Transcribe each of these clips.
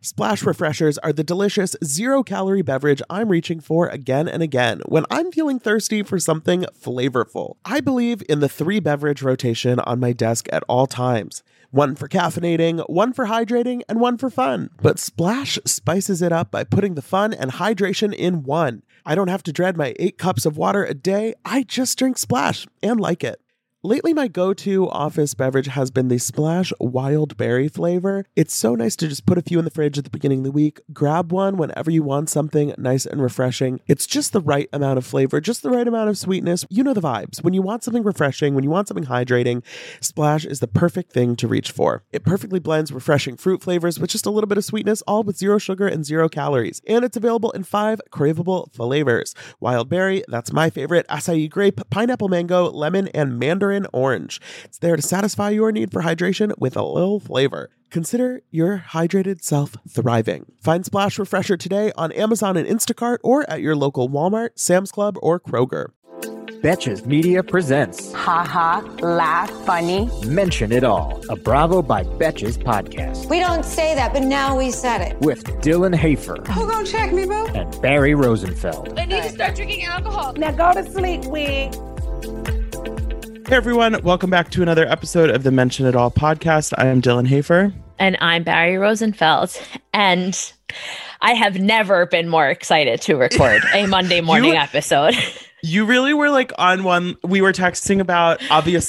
Splash Refreshers are the delicious zero-calorie beverage I'm reaching for again and again when I'm feeling thirsty for something flavorful. I believe in the 3-beverage rotation on my desk at all times. One for caffeinating, one for hydrating, and one for fun. But Splash spices it up by putting the fun and hydration in one. I don't have to dread my 8 cups of water a day. I just drink Splash and like it. Lately, my go-to office beverage has been the Splash Wild Berry flavor. It's so nice to just put a few in the fridge at the beginning of the week, grab one whenever you want something nice and refreshing. It's just the right amount of flavor, just the right amount of sweetness. You know the vibes. When you want something refreshing, when you want something hydrating, Splash is the perfect thing to reach for. It perfectly blends refreshing fruit flavors with just a little bit of sweetness, all with 0 sugar and 0 calories. And it's available in 5 craveable flavors. Wild Berry, that's my favorite, acai grape, pineapple mango, lemon, and mandarin orange. It's there to satisfy your need for hydration with a little flavor. Consider your hydrated self thriving. Find Splash Refresher today on Amazon and Instacart or at your local Walmart, Sam's Club, or Kroger. Betches Media presents Ha laugh, funny. Mention It All, a Bravo by Betches podcast. We don't say that, but now we said it. With Dylan Hafer. Who gonna check me, boo? And Barry Rosenfeld. I need to start drinking alcohol. Now go to sleep, wig. Hey everyone, welcome back to another episode of the Mention It All podcast. I am Dylan Hafer. And I'm Barry Rosenfeld. And I have never been more excited to record a Monday morning episode. You really were like on one. We were texting about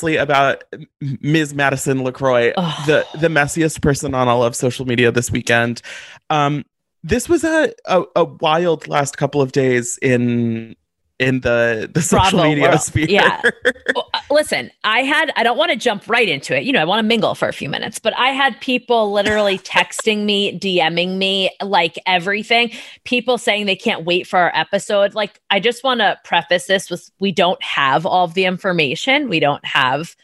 Ms. Madison LaCroix, the messiest person on all of social media this weekend. This was a wild last couple of days in the social Bravo media world. sphere. Yeah. Well, listen, I don't want to jump right into it. I want to mingle for a few minutes, but I had people literally texting me, DMing me, like everything. People saying they can't wait for our episode. Like, I just want to preface this with, we don't have all of the information. We don't have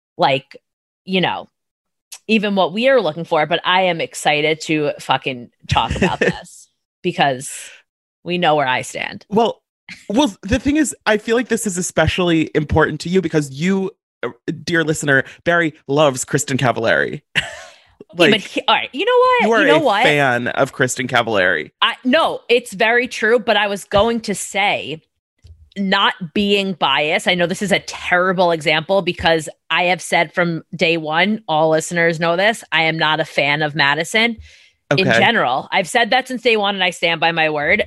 even what we are looking for, but I am excited to fucking talk about this because we know where I stand. Well, the thing is, I feel like this is especially important to you because you, dear listener, Barry loves Kristin Cavallari. All right, you know what? You are a fan of Kristin Cavallari. No, it's very true, but I was going to say, not being biased, I know this is a terrible example because I have said from day one, all listeners know this, I am not a fan of Madison in general. I've said that since day one and I stand by my word.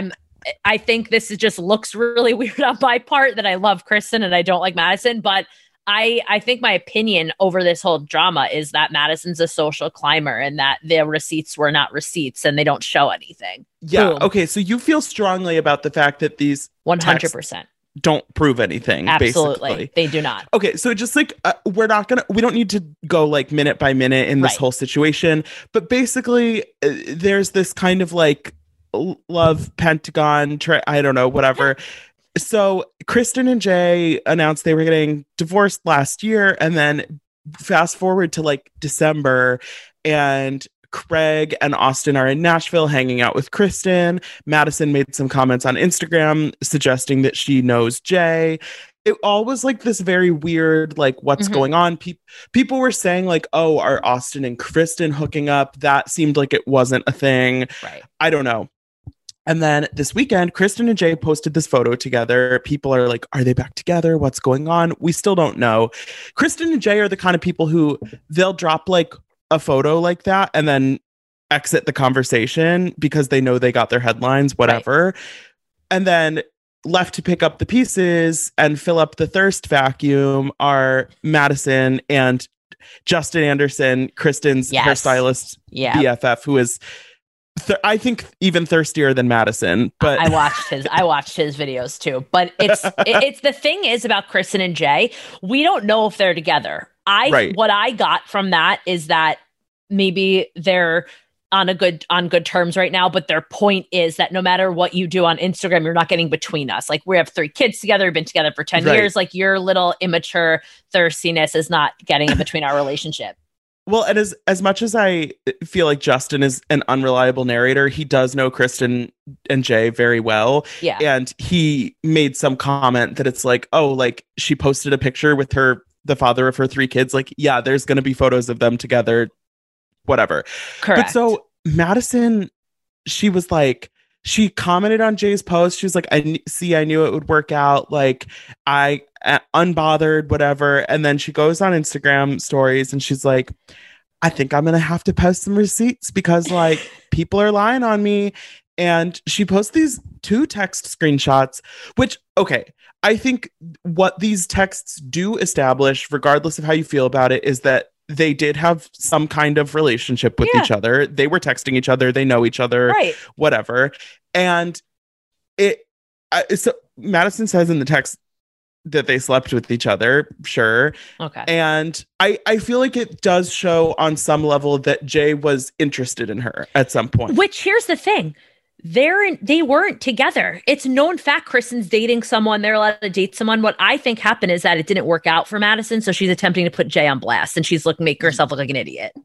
I think this just looks really weird on my part that I love Kristin and I don't like Madison, but I think my opinion over this whole drama is that Madison's a social climber and that the receipts were not receipts and they don't show anything. Yeah. Boom. Okay. So you feel strongly about the fact that these 100% don't prove anything. Absolutely. Basically. They do not. Okay. So just like, we don't need to go like minute by minute in this whole situation, but basically there's this kind of like love Pentagon, I don't know, whatever. So Kristin and Jay announced they were getting divorced last year, and then fast forward to like December, and Craig and Austin are in Nashville hanging out with Kristin. Madison made some comments on Instagram suggesting that she knows Jay. It all was like this very weird, like, what's going on? People were saying like, oh, are Austin and Kristin hooking up? That seemed like it wasn't a thing. Right. I don't know. And then this weekend, Kristin and Jay posted this photo together. People are like, are they back together? What's going on? We still don't know. Kristin and Jay are the kind of people who they'll drop like a photo like that and then exit the conversation because they know they got their headlines, whatever. Right. And then left to pick up the pieces and fill up the thirst vacuum are Madison and Justin Anderson, Kristin's hairstylist BFF, who is I think even thirstier than Madison, but I watched his videos too. But it's the thing is about Kristin and Jay, we don't know if they're together. What I got from that is that maybe they're on good terms right now, but their point is that no matter what you do on Instagram, you're not getting between us. Like, we have 3 kids together, we've been together for 10 years. Like, your little immature thirstiness is not getting in between our relationship. Well, and as much as I feel like Justin is an unreliable narrator, he does know Kristin and Jay very well. Yeah. And he made some comment that it's like, oh, like she posted a picture with the father of her 3 kids. Like, yeah, there's going to be photos of them together, whatever. Correct. But so Madison, she was like, she commented on Jay's post. She was like, I knew it would work out. Like, unbothered, whatever. And then she goes on Instagram stories and she's like, I think I'm going to have to post some receipts because like people are lying on me. And she posts these 2 text screenshots, which, okay, I think what these texts do establish, regardless of how you feel about it, is that they did have some kind of relationship with each other. They were texting each other. They know each other, right? Whatever. And so Madison says in the text that they slept with each other. Sure. Okay. And I feel like it does show on some level that Jay was interested in her at some point. Which, here's the thing. They weren't together. It's known fact Kristen's dating someone. They're allowed to date someone. What I think happened is that it didn't work out for Madison, so she's attempting to put Jay on blast, and she's making herself look like an idiot.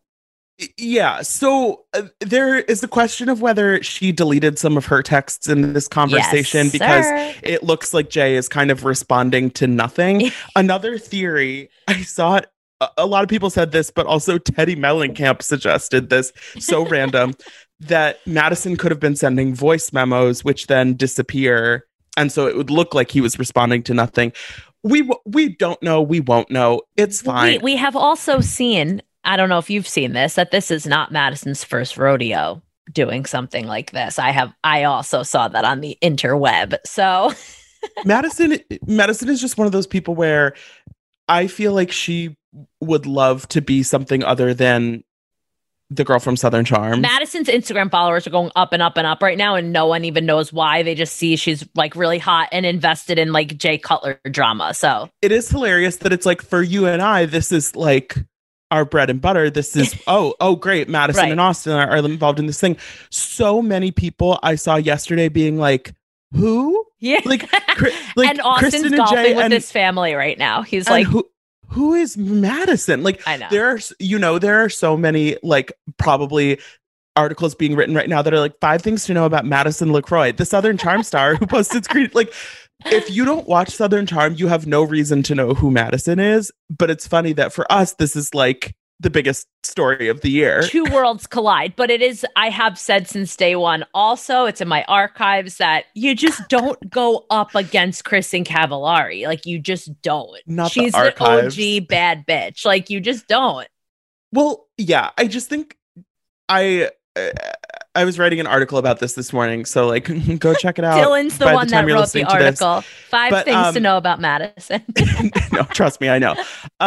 Yeah. So there is the question of whether she deleted some of her texts in this conversation because it looks like Jay is kind of responding to nothing. Another theory, I saw it. A lot of people said this, but also Teddy Mellencamp suggested this. So random. That Madison could have been sending voice memos, which then disappear. And so it would look like he was responding to nothing. We don't know. We won't know. It's fine. We have also seen, I don't know if you've seen this, that this is not Madison's first rodeo doing something like this. I also saw that on the interweb. So Madison is just one of those people where I feel like she would love to be something other than the girl from Southern Charm. Madison's Instagram followers are going up and up and up right now, and no one even knows why. They just see she's like really hot and invested in like Jay Cutler drama. So it is hilarious that it's like, for you and I, this is like our bread and butter. This is oh great, Madison and Austin are involved in this thing. So many people I saw yesterday being like, who? Yeah, like and Austin's Kristen golfing and Jay with his family right now. He's like, who is Madison? Like, I know. There are so many like probably articles being written right now that are like 5 things to know about Madison LaCroix, the Southern Charm star who posted screen. Like, if you don't watch Southern Charm, you have no reason to know who Madison is. But it's funny that for us, this is like the biggest story of the year. 2 worlds collide. But it is, I have said since day one, also, it's in my archives, that you just don't go up against Kristen Cavallari. Like, you just don't. She's the OG bad bitch. Like, you just don't. Well, yeah, I just think I was writing an article about this morning, so like go check it out. Dylan's the one that wrote the article. 5 things to know about Madison. No, trust me, I know.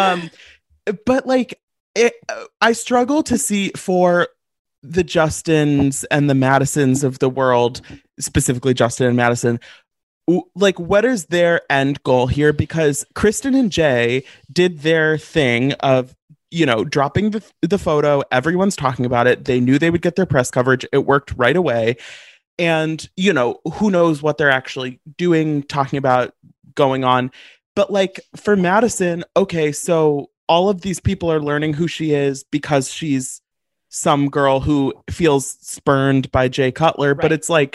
But like, I struggle to see for the Justins and the Madisons of the world, specifically Justin and Madison, like, what is their end goal here? Because Kristen and Jay did their thing of, dropping the photo. Everyone's talking about it. They knew they would get their press coverage. It worked right away. And, who knows what they're actually doing, talking about, going on. But like, for Madison, okay, so all of these people are learning who she is because she's some girl who feels spurned by Jay Cutler. Right. But it's like,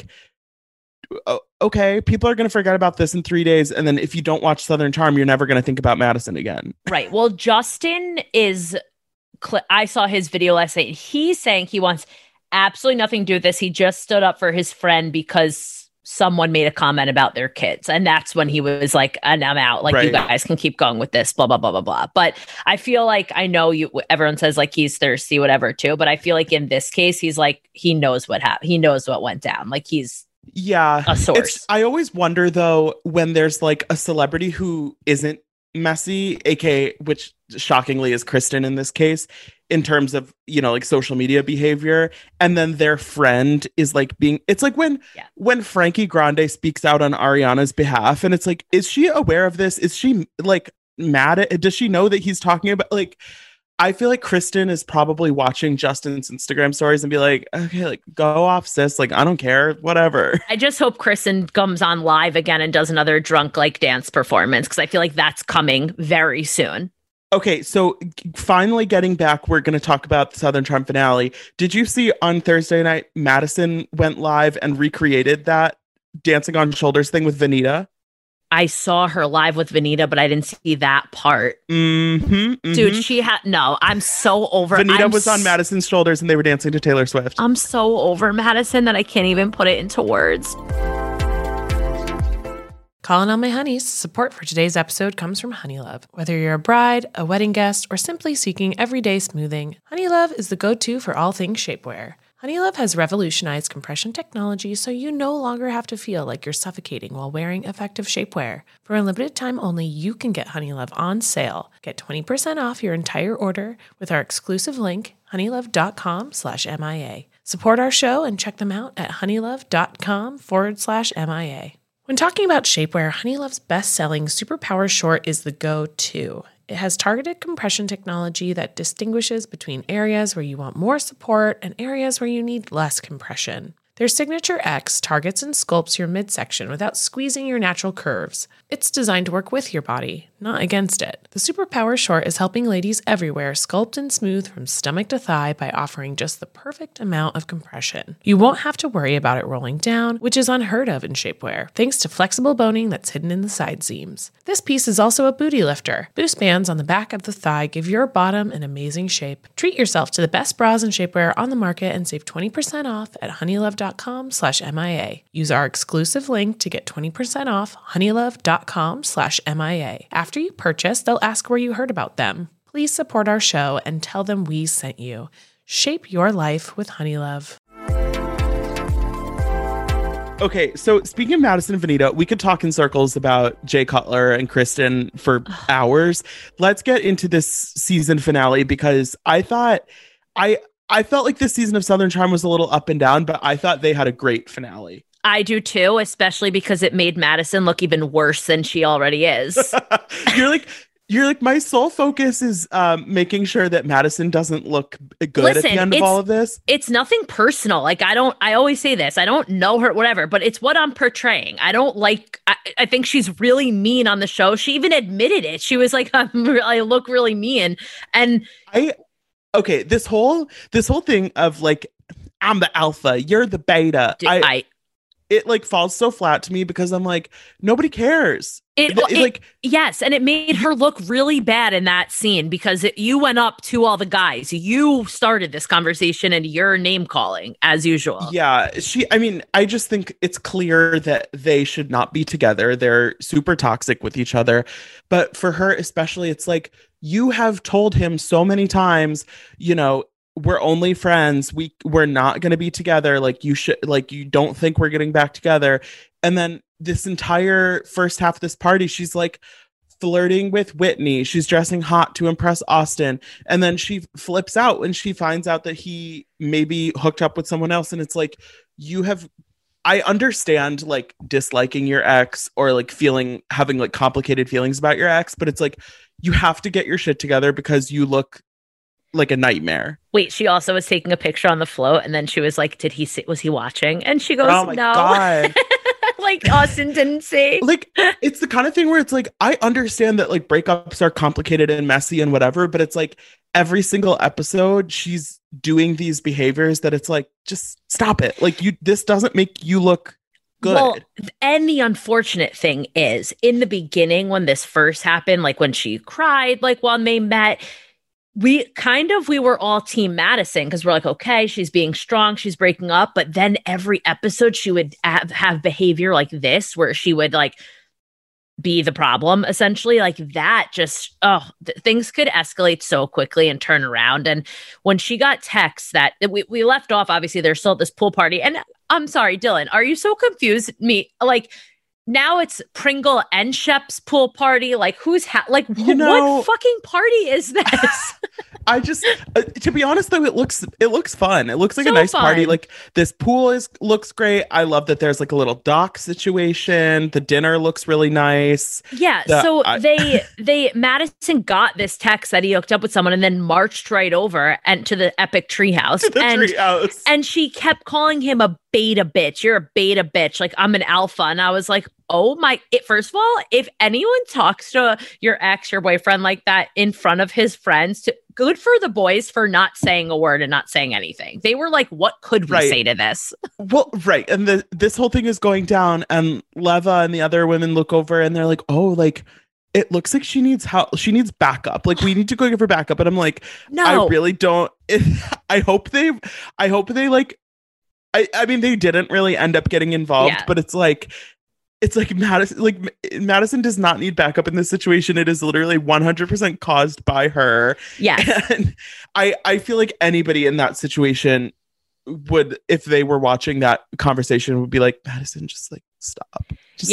okay, people are going to forget about this in 3 days. And then if you don't watch Southern Charm, you're never going to think about Madison again. Right. Well, Justin I saw his video last night. He's saying he wants absolutely nothing to do with this. He just stood up for his friend because someone made a comment about their kids. And that's when he was like, and I'm out. Like, you guys can keep going with this, blah, blah, blah, blah, blah. But I feel like, I know everyone says like he's thirsty, whatever, too. But I feel like in this case, he's like, he knows what happened. He knows what went down. Like, he's a source. I always wonder, though, when there's like a celebrity who isn't messy, aka, which shockingly is Kristen in this case, in terms of, like social media behavior, and then their friend is like it's like when Frankie Grande speaks out on Ariana's behalf, and it's like, is she aware of this? Is she like mad at, does she know that he's talking about, like, I feel like Kristen is probably watching Justin's Instagram stories and be like, okay, like, go off, sis. Like, I don't care, whatever. I just hope Kristen comes on live again and does another drunk like dance performance, because I feel like that's coming very soon. Okay, so finally getting back, we're going to talk about the Southern Charm finale. Did you see on Thursday night, Madison went live and recreated that Dancing on Shoulders thing with Vanita? I saw her live with Venita, but I didn't see that part. Dude, she had I'm so over. Venita was on Madison's shoulders and they were dancing to Taylor Swift. I'm so over Madison that I can't even put it into words. Calling all my honeys. Support for today's episode comes from Honeylove. Whether you're a bride, a wedding guest, or simply seeking everyday smoothing, Honeylove is the go-to for all things shapewear. Honeylove has revolutionized compression technology so you no longer have to feel like you're suffocating while wearing effective shapewear. For a limited time only, you can get Honeylove on sale. Get 20% off your entire order with our exclusive link, honeylove.com/MIA. Support our show and check them out at honeylove.com/MIA. When talking about shapewear, Honeylove's best-selling Superpower Short is the go-to. It has targeted compression technology that distinguishes between areas where you want more support and areas where you need less compression. Their Signature X targets and sculpts your midsection without squeezing your natural curves. It's designed to work with your body, not against it. The Superpower Short is helping ladies everywhere sculpt and smooth from stomach to thigh by offering just the perfect amount of compression. You won't have to worry about it rolling down, which is unheard of in shapewear, thanks to flexible boning that's hidden in the side seams. This piece is also a booty lifter. Boost bands on the back of the thigh give your bottom an amazing shape. Treat yourself to the best bras and shapewear on the market and save 20% off at honeylove.com/MIA. Use our exclusive link to get 20% off honeylove.com/MIA. After you purchase, they'll ask where you heard about them. Please support our show and tell them we sent you. Shape your life with Honeylove. Okay, so speaking of Madison and Venita, we could talk in circles about Jay Cutler and Kristen for hours. Let's get into this season finale because I felt like this season of Southern Charm was a little up and down, but I thought they had a great finale. I do too, especially because it made Madison look even worse than she already is. You're like, my sole focus is making sure that Madison doesn't look good at the end of all of this. It's nothing personal. Like, I always say this, I don't know her, whatever, but it's what I'm portraying. I think she's really mean on the show. She even admitted it. She was like, I look really mean. And this whole thing of like, I'm the alpha, you're the beta. It like falls so flat to me because I'm like, nobody cares. Yes, and it made her look really bad in that scene because you went up to all the guys. You started this conversation and you're name calling as usual. Yeah, I just think it's clear that they should not be together. They're super toxic with each other. But for her especially, it's like, you have told him so many times, you know, we're only friends. We're not going to be together. Like, you don't think we're getting back together. And then this entire first half of this party, she's like flirting with Whitney. She's dressing hot to impress Austin. And then she flips out when she finds out that he maybe hooked up with someone else. And it's like, I understand like disliking your ex or like having like complicated feelings about your ex, but it's like, you have to get your shit together because you look like a nightmare. Wait, she also was taking a picture on the float and then she was like, was he watching? And she goes, oh my no. God. Like, Austin didn't see. Like, it's the kind of thing where it's like, I understand that like breakups are complicated and messy and whatever, but it's like every single episode she's doing these behaviors that it's like, just stop it. Like, this doesn't make you look good. Well, and the unfortunate thing is, in the beginning when this first happened, like when she cried, like when they met, we were all team Madison because we're like, okay, she's being strong, she's breaking up. But then every episode she would have behavior like this, where she would like be the problem, essentially. Like that just, things could escalate so quickly and turn around. And when she got texts that we left off, obviously there's still at this pool party. And I'm sorry, Dylan, are you so confused? Now it's Pringle and Shep's pool party. Like, who's what fucking party is this? I just, to be honest though, it looks fun. It looks like so a nice fun. party. Like, this pool looks great. I love that there's like a little dock situation. The dinner looks really nice. Yeah. Madison got this text that he hooked up with someone and then marched right over and to the epic treehouse. And she kept calling him a beta bitch. You're a beta bitch. Like, I'm an alpha. And I was like, first of all, if anyone talks to your ex, your boyfriend like that in front of his friends, good for the boys for not saying a word and not saying anything. They were like, what could we say to this? Well, right. And this whole thing is going down, and Leva and the other women look over and they're like, oh, like, it looks like she needs help. She needs backup. Like, we need to go give her backup. And I'm like, no, I really don't. I hope they like, I mean, they didn't really end up getting involved, but it's like Madison does not need backup in this situation. It is literally 100% caused by her. Yes. And I feel like anybody in that situation would, if they were watching that conversation, would be like, Madison, just like stop. Just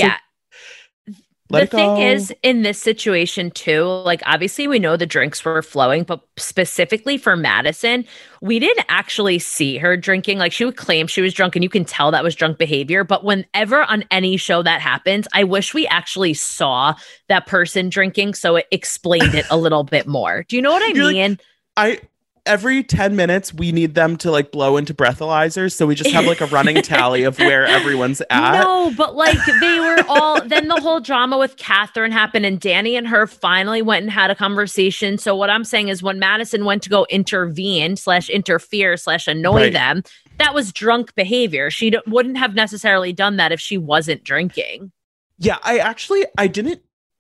the thing is, in this situation too, like, obviously we know the drinks were flowing, but specifically for Madison, we didn't actually see her drinking. Like, she would claim she was drunk and you can tell that was drunk behavior. But whenever on any show that happens, I wish we actually saw that person drinking so it explained it a little bit more. Do you know what I mean? Every 10 minutes, we need them to like blow into breathalyzers. So we just have like a running tally of where everyone's at. No, but like they were all, then the whole drama with Catherine happened and Danny and her finally went and had a conversation. So what I'm saying is when Madison went to go interfere/annoy them, that was drunk behavior. She wouldn't have necessarily done that if she wasn't drinking. Yeah, I didn't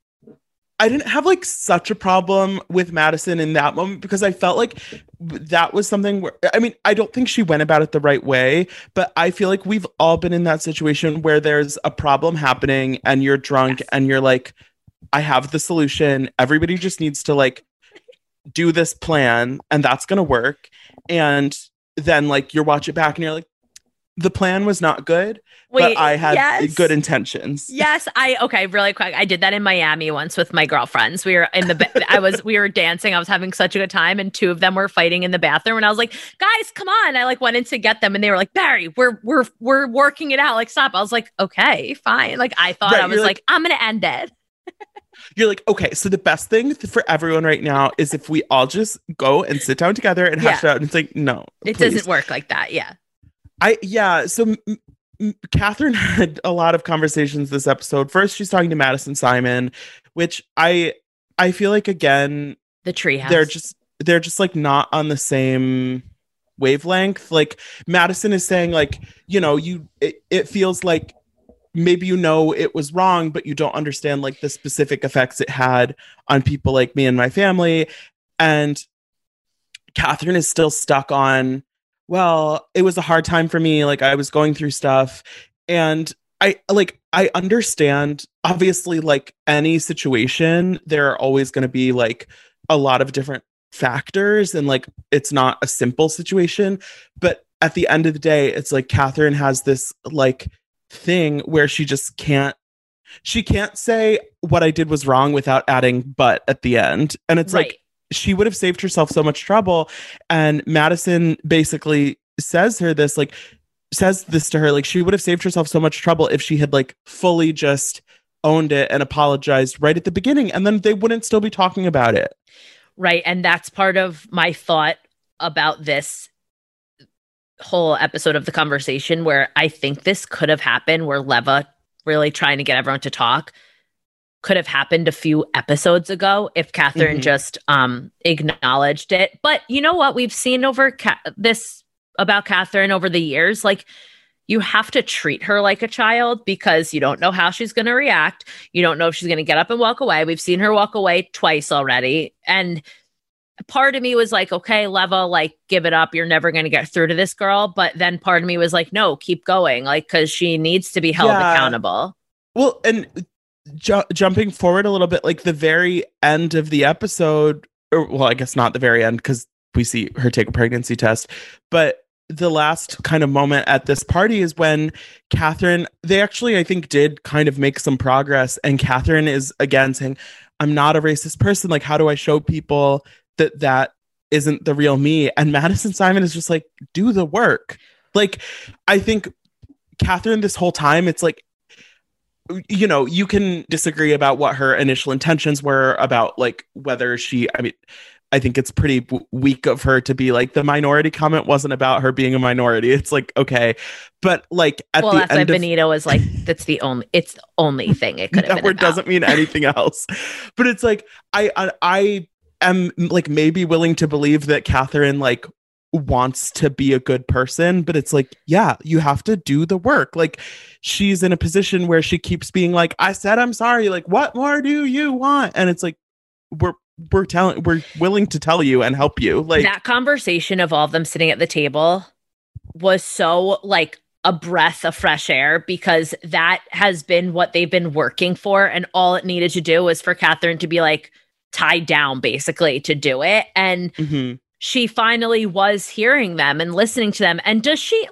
have like such a problem with Madison in that moment because I felt like that was something where, I mean, I don't think she went about it the right way, but I feel like we've all been in that situation where there's a problem happening and you're drunk and you're like, I have the solution. Everybody just needs to like do this plan and that's going to work. And then like you watch it back and you're like, the plan was not good, but I had good intentions. Yes. Okay, really quick. I did that in Miami once with my girlfriends. We were in we were dancing. I was having such a good time. And two of them were fighting in the bathroom. And I was like, guys, come on. I like went in to get them. And they were like, Barry, we're working it out. Like, stop. I was like, okay, fine. Like, I thought I was like, I'm going to end it. You're like, okay, so the best thing for everyone right now is if we all just go and sit down together and hash it out. And it's like, no, it doesn't work like that. Yeah. So Catherine had a lot of conversations this episode. First, she's talking to Madison Simon, which I feel like, again, the treehouse. They're just like not on the same wavelength. Like, Madison is saying like, you know, it feels like maybe you know it was wrong, but you don't understand like the specific effects it had on people like me and my family. And Catherine is still stuck on, well, it was a hard time for me. Like, I was going through stuff. And I understand, obviously, like any situation, there are always going to be like a lot of different factors. And like, it's not a simple situation. But at the end of the day, it's like Catherine has this like thing where she can't say what I did was wrong without adding but at the end. And it's like, she would have saved herself so much trouble. And Madison basically says this to her, like, she would have saved herself so much trouble if she had like fully just owned it and apologized right at the beginning. And then they wouldn't still be talking about it. Right. And that's part of my thought about this whole episode of The Conversation, where I think this could have happened, where Leva really trying to get everyone to talk could have happened a few episodes ago if Catherine just acknowledged it. But you know what? We've seen over this about Catherine over the years. Like, you have to treat her like a child because you don't know how she's going to react. You don't know if she's going to get up and walk away. We've seen her walk away twice already. And part of me was like, okay, Leva, like, give it up. You're never going to get through to this girl. But then part of me was like, no, keep going. Like, because she needs to be held accountable. Well, and jumping forward a little bit, like the very end of the episode, or well, I guess not the very end because we see her take a pregnancy test, but the last kind of moment at this party is when Catherine, they actually, I think, did kind of make some progress. And Catherine is again saying, I'm not a racist person. Like, how do I show people that isn't the real me? And Madison Simon is just like, do the work. Like, I think Catherine, this whole time, it's like, you know, you can disagree about what her initial intentions were about, like, whether she, I mean, I think it's pretty weak of her to be like, the minority comment wasn't about her being a minority. It's like, okay. But like at the that's end why Benito was like, it's the only thing it could have been word about. Doesn't mean anything else. But it's like, I am like maybe willing to believe that Catherine like wants to be a good person, but it's like, yeah, you have to do the work. Like she's in a position where she keeps being like, I said I'm sorry, like what more do you want? And it's like, we're willing to tell you and help you. Like that conversation of all of them sitting at the table was so like a breath of fresh air, because that has been what they've been working for, and all it needed to do was for Catherine to be like tied down basically to do it. And she finally was hearing them and listening to them. And does she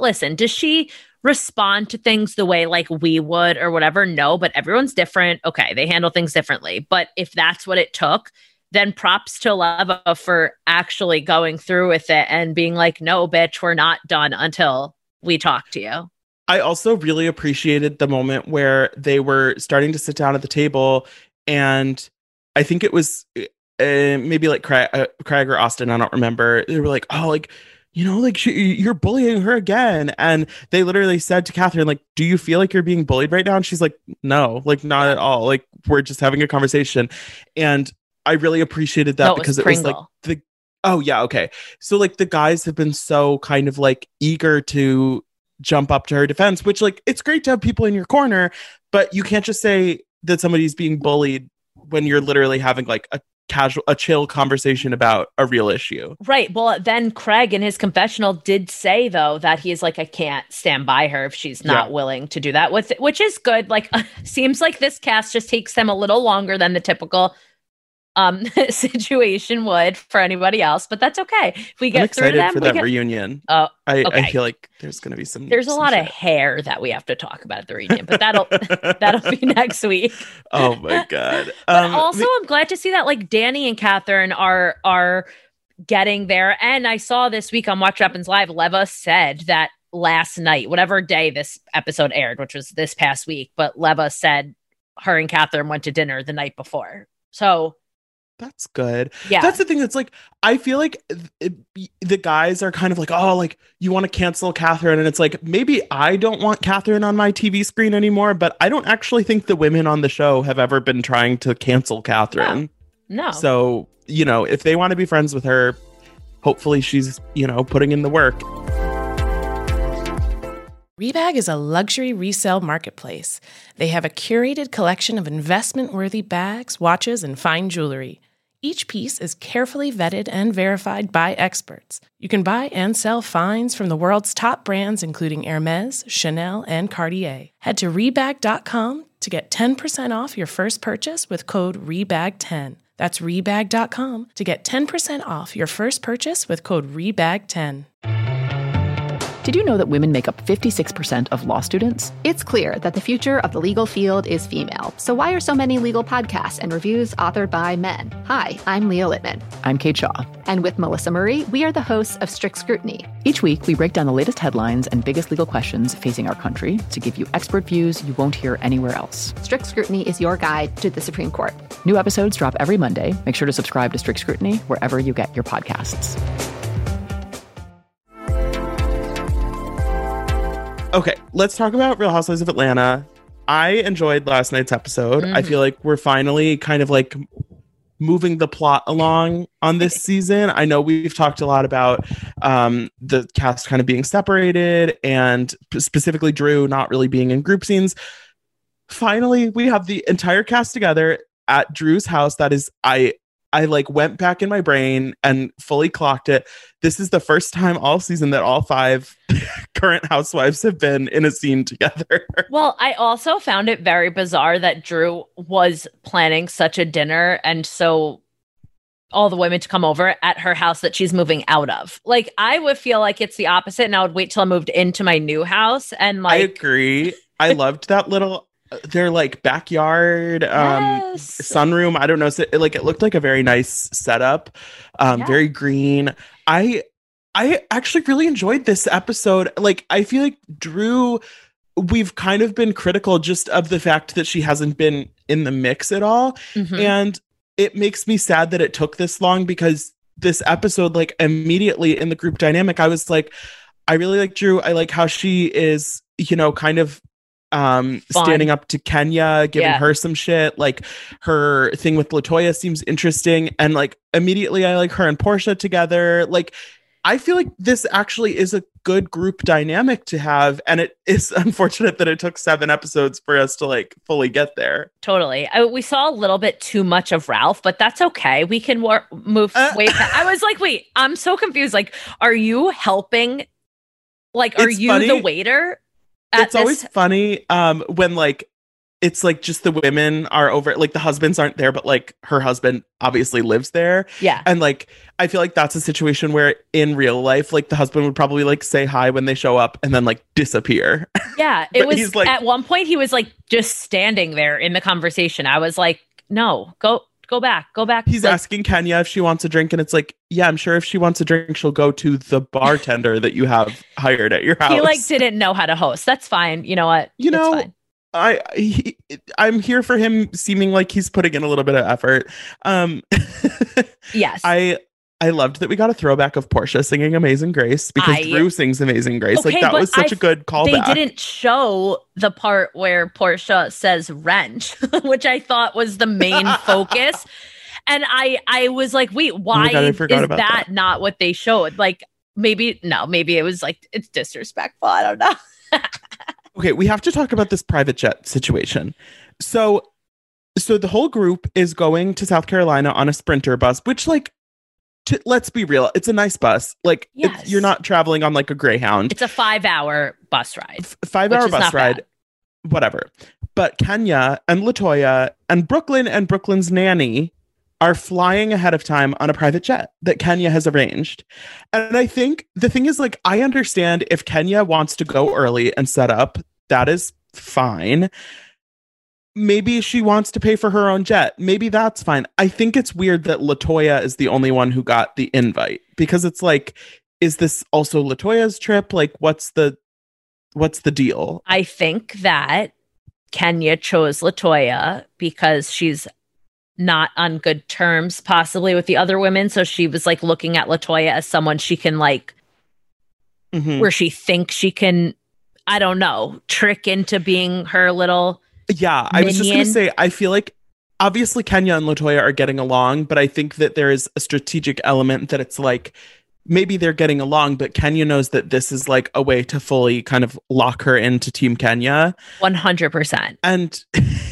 respond to things the way like we would or whatever? No, but everyone's different. Okay, they handle things differently. But if that's what it took, then props to Leva for actually going through with it and being like, no, bitch, we're not done until we talk to you. I also really appreciated the moment where they were starting to sit down at the table, and I think it was maybe like Craig or Austin, I don't remember. They were like, oh, like, you know, like you're bullying her again. And they literally said to Catherine, like, do you feel like you're being bullied right now? And she's like, no, like not at all. Like we're just having a conversation. And I really appreciated that because it was like oh yeah, okay. So like the guys have been so kind of like eager to jump up to her defense, which like it's great to have people in your corner, but you can't just say that somebody's being bullied when you're literally having like a chill conversation about a real issue. Right. Well, then Craig in his confessional did say though that he's like, I can't stand by her if she's not willing to do that with it, which is good. Like seems like this cast just takes them a little longer than the typical situation would for anybody else, but that's okay. If we get through them, for that reunion. I feel like there's going to be some. There's a lot of hair that we have to talk about at the reunion, but that'll be next week. Oh my god! But also, I'm glad to see that like Danny and Catherine are getting there. And I saw this week on Watch What Happens Live, Leva said that last night, whatever day this episode aired, which was this past week, but Leva said her and Catherine went to dinner the night before. So. That's good. Yeah. That's the thing that's like, I feel like the guys are kind of like, oh, like you want to cancel Catherine. And it's like, maybe I don't want Catherine on my TV screen anymore, but I don't actually think the women on the show have ever been trying to cancel Catherine. No. So, you know, if they want to be friends with her, hopefully she's, you know, putting in the work. Rebag is a luxury resale marketplace. They have a curated collection of investment-worthy bags, watches, and fine jewelry. Each piece is carefully vetted and verified by experts. You can buy and sell finds from the world's top brands, including Hermes, Chanel, and Cartier. Head to Rebag.com to get 10% off your first purchase with code REBAG10. That's Rebag.com to get 10% off your first purchase with code REBAG10. Did you know that women make up 56% of law students? It's clear that the future of the legal field is female. So why are so many legal podcasts and reviews authored by men? Hi, I'm Leah Littman. I'm Kate Shaw. And with Melissa Murray, we are the hosts of Strict Scrutiny. Each week, we break down the latest headlines and biggest legal questions facing our country to give you expert views you won't hear anywhere else. Strict Scrutiny is your guide to the Supreme Court. New episodes drop every Monday. Make sure to subscribe to Strict Scrutiny wherever you get your podcasts. Okay, let's talk about Real Housewives of Atlanta. I enjoyed last night's episode. I feel like we're finally kind of like moving the plot along on this season. I know we've talked a lot about the cast kind of being separated and specifically Drew not really being in group scenes. Finally, we have the entire cast together at Drew's house. That is, I like went back in my brain and fully clocked it. This is the first time all season that all 5 current housewives have been in a scene together. Well, I also found it very bizarre that Drew was planning such a dinner and so all the women to come over at her house that she's moving out of. Like, I would feel like it's the opposite and I would wait till I moved into my new house and like... I agree. I loved that little... Their like backyard sunroom. I don't know. So, like it looked like a very nice setup. Very green. I actually really enjoyed this episode. Like I feel like Drew, we've kind of been critical just of the fact that she hasn't been in the mix at all. And it makes me sad that it took this long because this episode, like immediately in the group dynamic, I was like, I really like Drew. I like how she is, you know, kind of standing up to Kenya, giving her some shit. Like her thing with LaToya seems interesting. And like immediately I like her and Portia together. Like I feel like this actually is a good group dynamic to have. And it is unfortunate that it took 7 episodes for us to like fully get there. Totally. We saw a little bit too much of Ralph, but that's okay. We can move way past. I was like, wait, I'm so confused. Like, are you helping? Like, are you funny. The waiter? It's always funny when like it's like just the women are over, like the husbands aren't there, but like her husband obviously lives there. Yeah. And like, I feel like that's a situation where in real life, like the husband would probably like say hi when they show up and then like disappear. Yeah. It was like, at one point he was like just standing there in the conversation. I was like, no, go back. He's like, asking Kenya if she wants a drink. And it's like, yeah, I'm sure if she wants a drink, she'll go to the bartender that you have hired at your house. He like didn't know how to host. That's fine. You know what? You know, it's fine. I'm here for him seeming like he's putting in a little bit of effort. Yes. I loved that we got a throwback of Portia singing Amazing Grace because Drew sings Amazing Grace. Okay, like that was such a good callback. They didn't show the part where Portia says wrench, which I thought was the main focus. And I was like, wait, why is that not what they showed? Like maybe it was like, it's disrespectful. I don't know. Okay, we have to talk about this private jet situation. So the whole group is going to South Carolina on a Sprinter bus, which like, let's be real, it's a nice bus. Like you're not traveling on like a Greyhound. It's a 5-hour bus ride. 5-hour bus ride, whatever. But Kenya and LaToya and Brooklyn's nanny are flying ahead of time on a private jet that Kenya has arranged. And I think the thing is, like, I understand if Kenya wants to go early and set up, that is fine. Maybe she wants to pay for her own jet. Maybe that's fine. I think it's weird that LaToya is the only one who got the invite, because it's like, is this also LaToya's trip? Like, what's the deal? I think that Kenya chose LaToya because she's not on good terms possibly with the other women, so she was like looking at LaToya as someone she can like where she thinks she can, I don't know, trick into being her little minion. I was just gonna say, I feel like obviously Kenya and LaToya are getting along, but I think that there is a strategic element that it's like maybe they're getting along, but Kenya knows that this is like a way to fully kind of lock her into Team Kenya 100%. And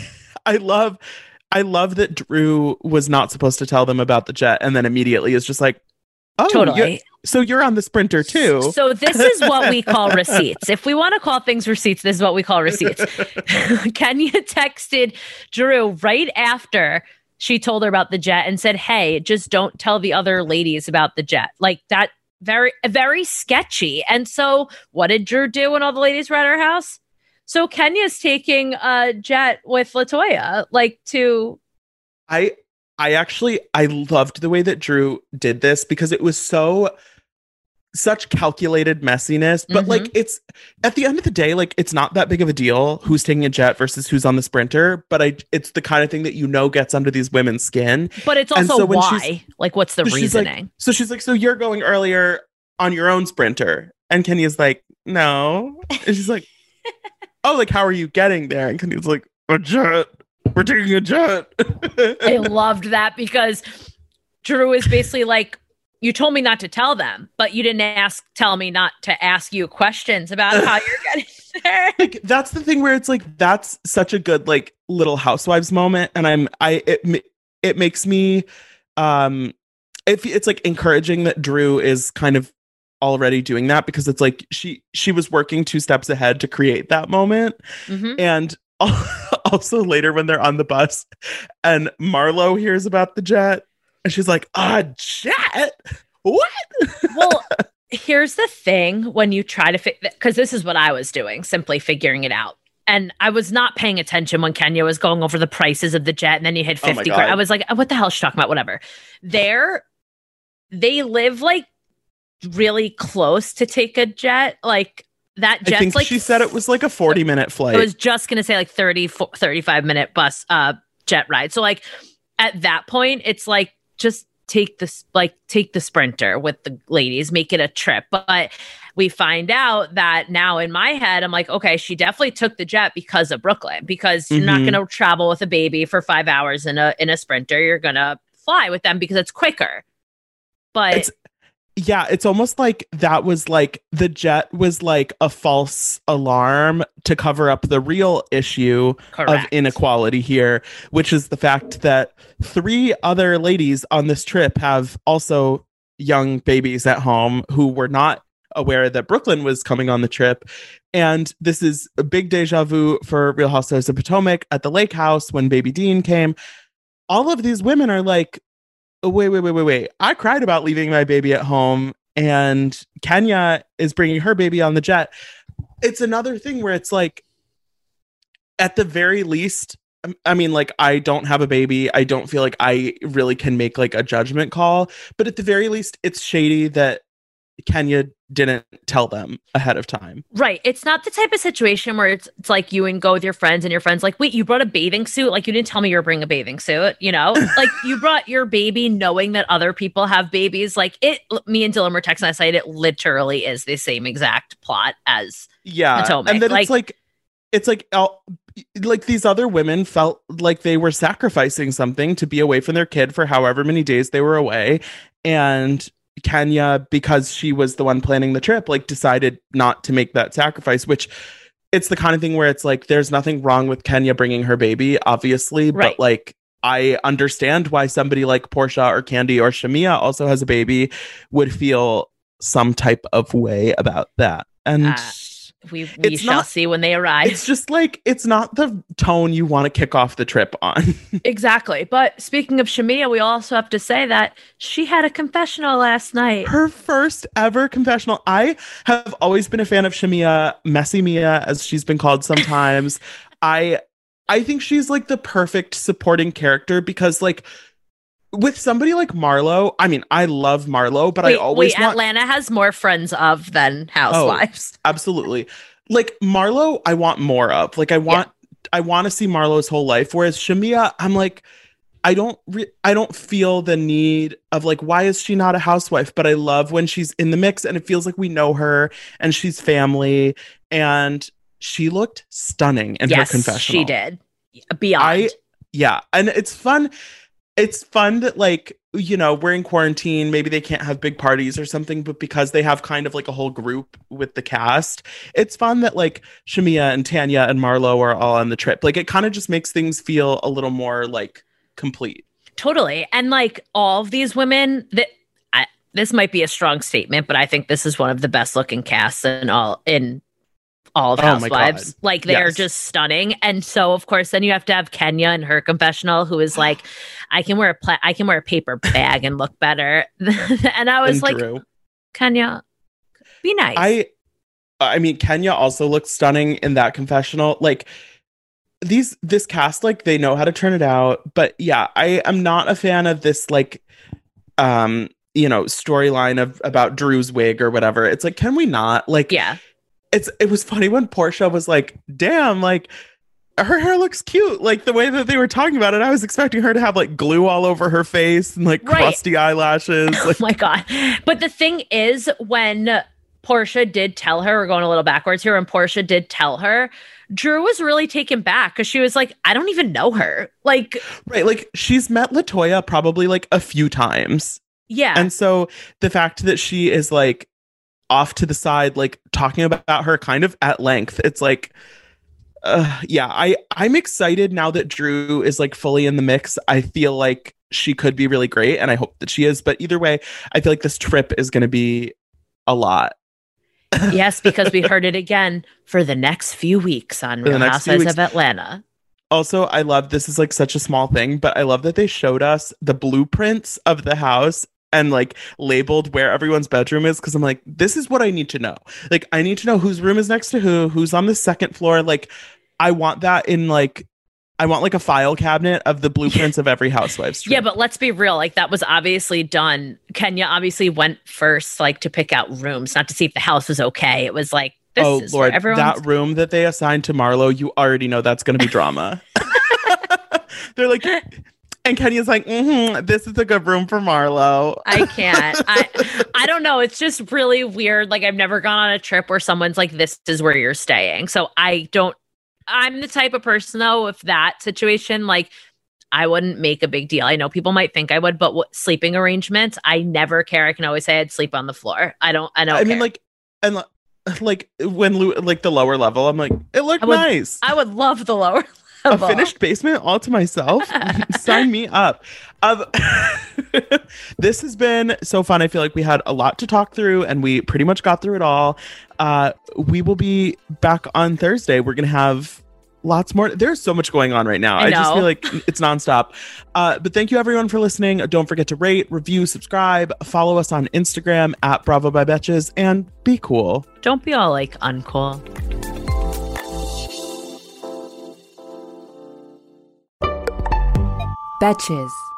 I love that Drew was not supposed to tell them about the jet and then immediately is just like, oh, totally. So you're on the Sprinter too. So this is what we call receipts. If we want to call things receipts, this is what we call receipts. Kenya texted Drew right after she told her about the jet and said, hey, just don't tell the other ladies about the jet. Like that, very, very sketchy. And so what did Drew do when all the ladies were at her house? So Kenya's taking a jet with LaToya, like to. I loved the way that Drew did this because it was such calculated messiness. But like, it's at the end of the day, like it's not that big of a deal who's taking a jet versus who's on the Sprinter. But it's the kind of thing that gets under these women's skin. But it's also why, like, what's the reasoning? She's like, so you're going earlier on your own Sprinter, and Kenya's like, no, and she's like. Oh, like, how are you getting there? And Kenya's like, a jet. We're taking a jet. I loved that because Drew is basically like, you told me not to tell them, but you didn't tell me not to ask you questions about how you're getting there. Like, that's the thing where it's like, that's such a good, like, Little Housewives moment. And it makes me, it's like encouraging that Drew is kind of already doing that, because it's like she was working 2 steps ahead to create that moment. And also later when they're on the bus and Marlo hears about the jet and she's like, a jet? What? Well, here's the thing, when you try to because this is what I was doing, simply figuring it out. And I was not paying attention when Kenya was going over the prices of the jet, and then you hit 50 grand. I was like, what the hell is she talking about? Whatever. They live like really close to take a jet. Like that jet's, I think, like, she said it was like a 40-minute flight. I was just gonna say like 35-minute bus jet ride. So like at that point it's like, just take the Sprinter with the ladies, make it a trip. But we find out that now in my head, I'm like, okay, she definitely took the jet because of Brooklyn, because you're not going to travel with a baby for 5 hours in a Sprinter. You're going to fly with them because it's quicker. But it's almost like that was like the jet was like a false alarm to cover up the real issue of inequality here, which is the fact that 3 other ladies on this trip have also young babies at home who were not aware that Brooklyn was coming on the trip. And this is a big deja vu for Real Housewives of Potomac at the lake house when baby Dean came. All of these women are like, wait. I cried about leaving my baby at home, and Kenya is bringing her baby on the jet. It's another thing where it's like, at the very least, I mean, like, I don't have a baby. I don't feel like I really can make like a judgment call, but at the very least, it's shady that Kenya didn't tell them ahead of time. Right. It's not the type of situation where it's like you and go with your friends and your friends like, wait, you brought a bathing suit? Like, you didn't tell me you were bringing a bathing suit, you know? Like, you brought your baby knowing that other people have babies. Like, me and Dylan were texting last night. It literally is the same exact plot as Potomac. And then it's like these other women felt like they were sacrificing something to be away from their kid for however many days they were away. And Kenya, because she was the one planning the trip, like decided not to make that sacrifice, which it's the kind of thing where it's like, there's nothing wrong with Kenya bringing her baby, obviously. Right. But like, I understand why somebody like Portia or Candy or Shamia also has a baby would feel some type of way about that. And we shall see when they arrive. It's just like, it's not the tone you want to kick off the trip on. Exactly. But speaking of Shamia, we also have to say that she had a confessional last night. Her first ever confessional. I have always been a fan of Shamia, Messy Mia, as she's been called sometimes. I think she's like the perfect supporting character because like, with somebody like Marlo, I mean, I love Marlo, but I always want... Atlanta has more friends of than Housewives. Oh, absolutely. Like Marlo, I want more of. Like I want to see Marlo's whole life. Whereas Shamia, I'm like, I don't feel the need of like, why is she not a housewife? But I love when she's in the mix and it feels like we know her and she's family. And she looked stunning in her confessional. She did. Beyond. And it's fun. It's fun that, like, you know, we're in quarantine. Maybe they can't have big parties or something, but because they have kind of like a whole group with the cast, it's fun that like Shamia and Tanya and Marlo are all on the trip. Like, it kind of just makes things feel a little more like complete. Totally. And like all of these women this might be a strong statement, but I think this is one of the best looking casts in all of Housewives. Like, they're just stunning. And so of course then you have to have Kenya in her confessional, who is like, I can wear a paper bag and look better. And I was like, Drew. Kenya, be nice. I mean, Kenya also looks stunning in that confessional. Like, this cast, like, they know how to turn it out. But yeah, I am not a fan of this like you know, storyline about Drew's wig or whatever. It's like, can we not? Like, yeah. It was funny when Portia was like, damn, like, her hair looks cute. Like, the way that they were talking about it, I was expecting her to have like glue all over her face and like crusty eyelashes. Like, oh my God. But the thing is, when Portia did tell her, we're going a little backwards here, when Portia did tell her, Drew was really taken back because she was like, I don't even know her. Like, right. Like, she's met LaToya probably like a few times. Yeah. And so the fact that she is like off to the side, like talking about her kind of at length, it's like, I'm excited now that Drew is like fully in the mix. I feel like she could be really great and I hope that she is. But either way, I feel like this trip is going to be a lot. Yes, because we heard it again for the next few weeks on Real Housewives of Atlanta. Also, I love, this is like such a small thing, but I love that they showed us the blueprints of the house and like labeled where everyone's bedroom is. Cause I'm like, this is what I need to know. Like, I need to know whose room is next to who's on the second floor. Like, I want that in like, I want like a file cabinet of the blueprints of every Housewives trip. Yeah, but let's be real. Like, that was obviously done. Kenya obviously went first, like, to pick out rooms, not to see if the house was okay. It was like, this is Lord, that room that they assigned to Marlo, you already know that's going to be drama. They're like, And Kenya's like, this is a good room for Marlo. I can't. I don't know. It's just really weird. Like, I've never gone on a trip where someone's like, this is where you're staying. So I'm the type of person, though, if that situation, like, I wouldn't make a big deal. I know people might think I would, but sleeping arrangements, I never care. I can always say I'd sleep on the floor. I don't mean, like, and like when like the lower level, I'm like, it looked nice. I would love the lower level. A finished basement all to myself. Sign me up. This has been so fun. I feel like we had a lot to talk through and we pretty much got through it all. We will be back on Thursday. We're going to have lots more. There's so much going on right now. I just feel like it's nonstop. But thank you everyone for listening. Don't forget to rate, review, subscribe, follow us on Instagram at Bravo by Betches, and be cool. Don't be all like uncool. Betches.